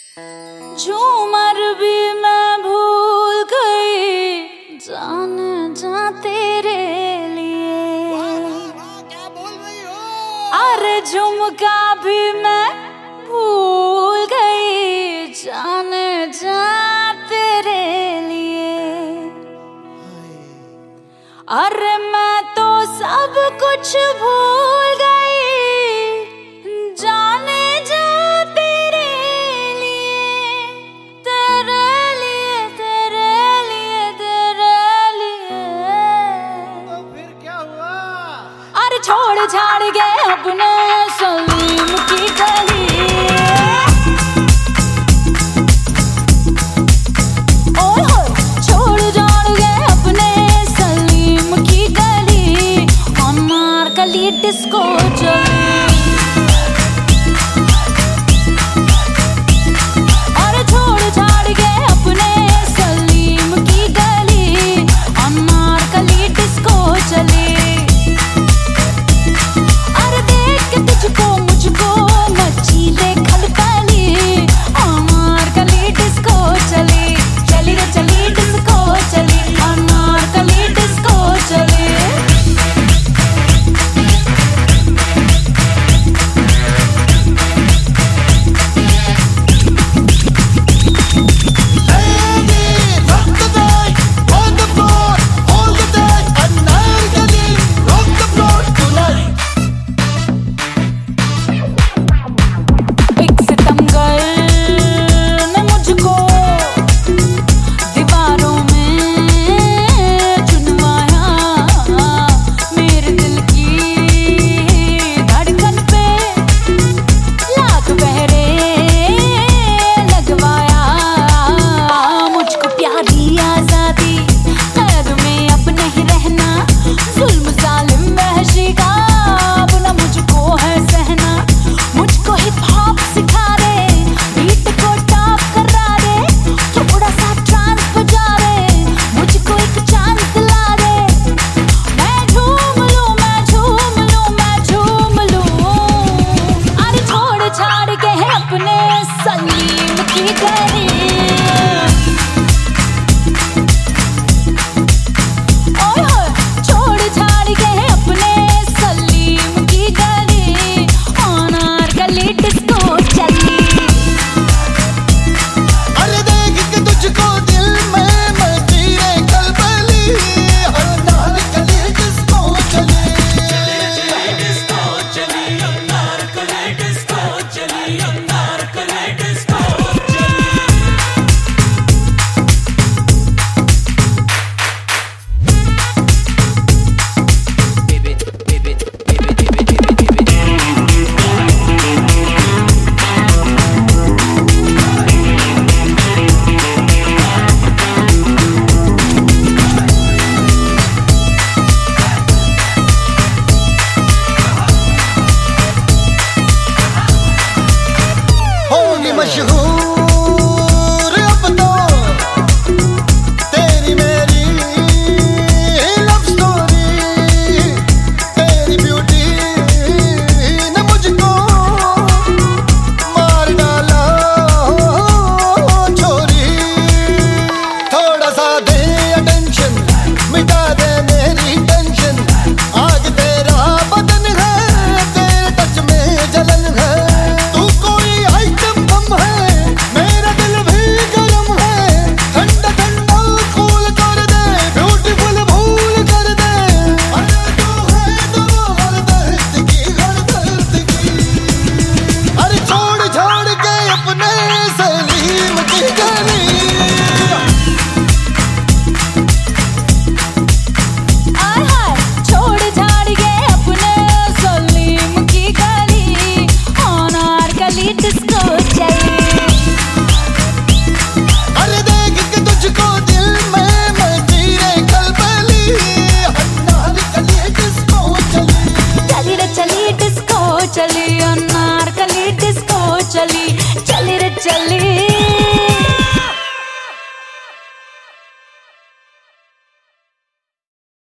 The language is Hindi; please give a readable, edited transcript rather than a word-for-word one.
झूमर भी मैं भूल गई जाने जा तेरे लिए। क्या बोल रही हो? अरे झुमका भी मैं भूल गई जाने जा तेरे लिए। अरे मैं तो सब कुछ भूल गई जाने जा तेरे लिए, तेरे लिए, तेरे लिए, तेरे लिए। तो फिर क्या हुआ? अरे छोड़ छाड़ के अपने सलीम की गली, ओए होए छोड़ छाड़ के अपने सलीम की गली, अनारकली डिस्को चली। अरे छोड़ छाड़ के अपने सलीम की गली, अनारकली डिस्को चली। अरे देख के तुझको मुझको मची ले खलबली, अनारकली डिस्को चली, चली रे चली डिस्को चली, अनारकली डिस्को चली। सलीम की गली, ओए होए छोड़ छाड़ के अपने सलीम की गली, अनारकली डिस्को चली। अरे देख के तुझको दिल में मची रे खलबली, अनारकली डिस्को चली, अनारकली डिस्को चली, अनारकली डिस्को चली, अनारकली डिस्को मशहूर